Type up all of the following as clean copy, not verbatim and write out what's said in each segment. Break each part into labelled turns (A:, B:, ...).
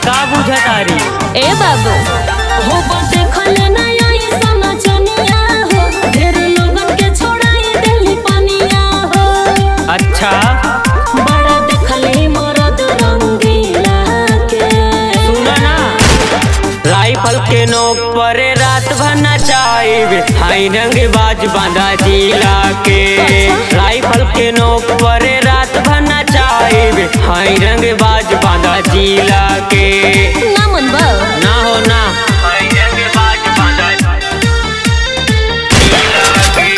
A: का बुझतारी
B: ए बाबू हो बटे खले ना आई समझनिया हो ढेर लोगन के छोड़ाई देली पानिया हो।
A: अच्छा
B: बड़ा देखली मरद रंगीला के
A: सुना ना राइफल के नोक पर रात भर नचाइबे हाई रंग बाज बांधा जिला के। राइफल के नोक पर रात भर नचाइबे हाई रंग बाज बांधा जिला के।
B: ना मन बा
A: ना हो ना हाई रंग बाज बांधा जिला के।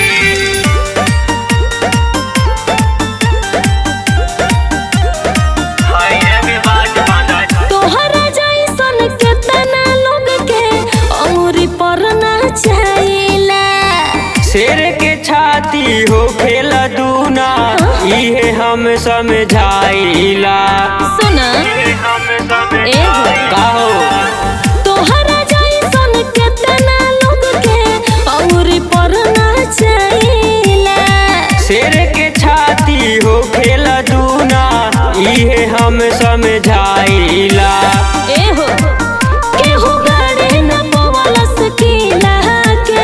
A: हाई रंग बाज बांधा
B: तोहरा जैसन केतना लोग के अंगुरी पर नचाइला।
A: शेर के छाती हो खेला दूना इहे हम समझाइला।
B: सुना ए
A: काहो
B: तोहरा जैसन केतना लोग के अंगुरी पर नचाइला।
A: शेर के छाती हो खेला दूना इहे हम समझाइला।
B: ए हो केहू गाड़े न पवलस किला के।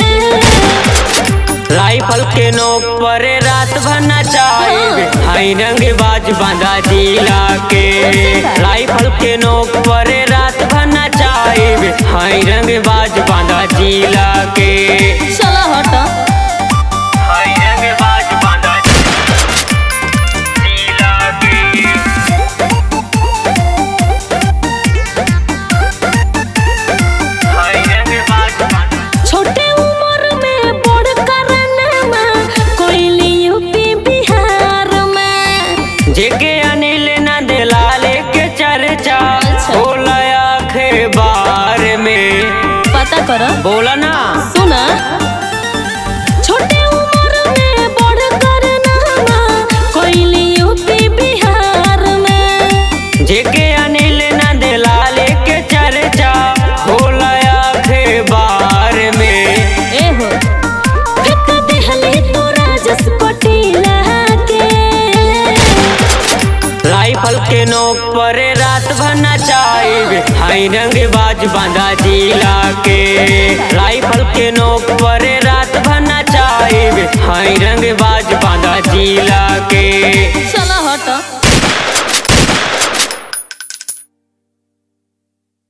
A: राइफल के नोक पर रात भर नचाइबे हाई रंग बाज बांधा जिला के। राइफल के नोक पर रात भर नचाइबे हाई रंग बाज बांधा जिला के।
B: चला हट
A: हाई रंग बाज बांधा जिला के। हाई रंग बाज बांधा
B: छोटे उम्र में बड़ करनमा कोइली यूपी बिहार में।
A: जेके अनिल नंद लाले के चर्चा होला अखबार में।
B: पता कर
A: बोला ना
B: सुना छोटे उम्र में बड़ करनमा कोइली यूपी बिहार में।
A: जेके अनिल नंद लाले के चर्चा होला अखबार में।
B: ए हो फेंक देहली तू राजस पटीला के।
A: राइफल के नोक पर रात भर नचाइबे हाई रंग बाज बांधा जिला के। राइफल के नोक पर रात भर नचाइबे हाई रंग